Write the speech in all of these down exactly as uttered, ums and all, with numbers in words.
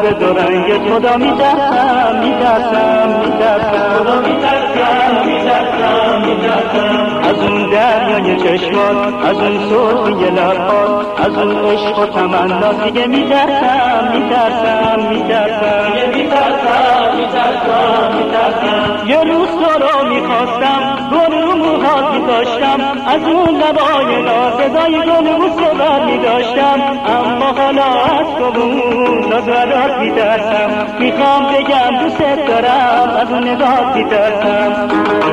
قلب دو رنگ خدا میترسم میترسم میترسم خدا میترسم میترسم میترسم از اون دریای چشمات، از اون سرخی لبات، از اون عشق و تمنا دیگه میترسم میترسم میترسم میترسم میترسم میترسم یه روز تو رو میخواستم گل رو موهات میداشتم از اون لبای نازدای گل رو صبر میداشتم اما حالا از تو بود نظرات میترسم میخوام بگم دوست دارم از اون نگاه میترسم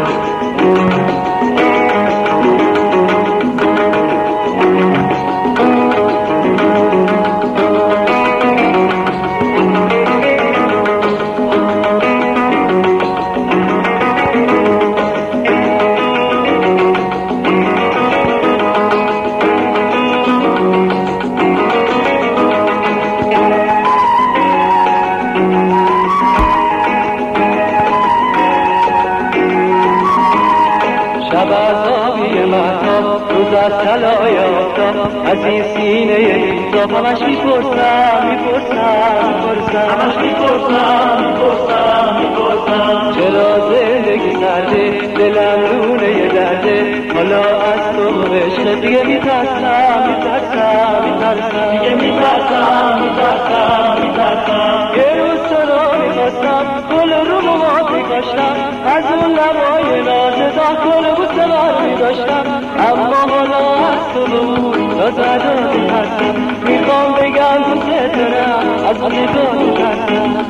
شب از آبی مهتاب روز از طلای آفتاب از این سینه بی‌تاب همش میپرسم میپرسم میپرسم همش میپرسم میپرسم میپرسم چرا زندگی سرده دلم رونه درده حالا از تو عشق دیگه میترسم میترسم میترسم دیگه میترسم میترسم میترسم یه روز تو رو میخواستم گل رو موهات میکاشتم از اون لبای نازدار گل بود سوار میداشتم اما حالا از تو بود نازدار میترسم میخوام بگم دوست دارم از اون نگاه میترسم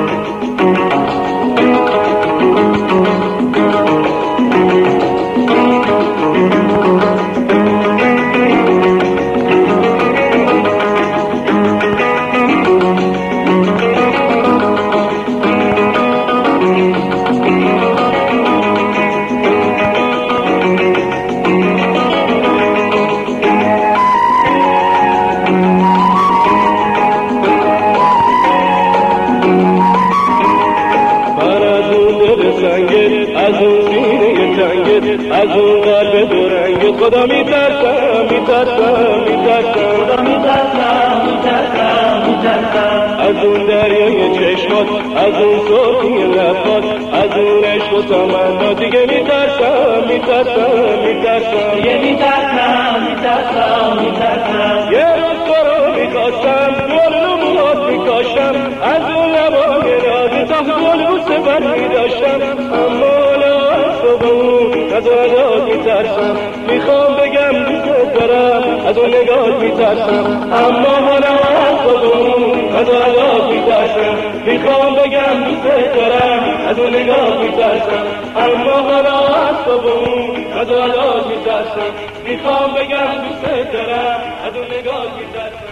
از اون سینه تنگت از اون قلب دو رنگت خدا میترسم میترسم میترسم خدا میترسم میترسم میترسم از اون دریای چشمات از اون سرخی لبات از اون عشق و تمنا دیگه میترسم میترسم میترسم دیگه میترسم میترسم میترسم یه روز تو رو میخواستم گل رو موهات میکاشتم از اون لبای نازی تا گل بود سپر میداشتم اما از اون نگاه میترسم میخوام بگم دوست دارم از اون نگاه میترسم اما حالا از تو از اون نگاه میترسم میخوام بگم دوست دارم از اون نگاه میترسم اما حالا از تو از اون نگاه میترسم میخوام بگم دوست دارم از اون نگاه میترسم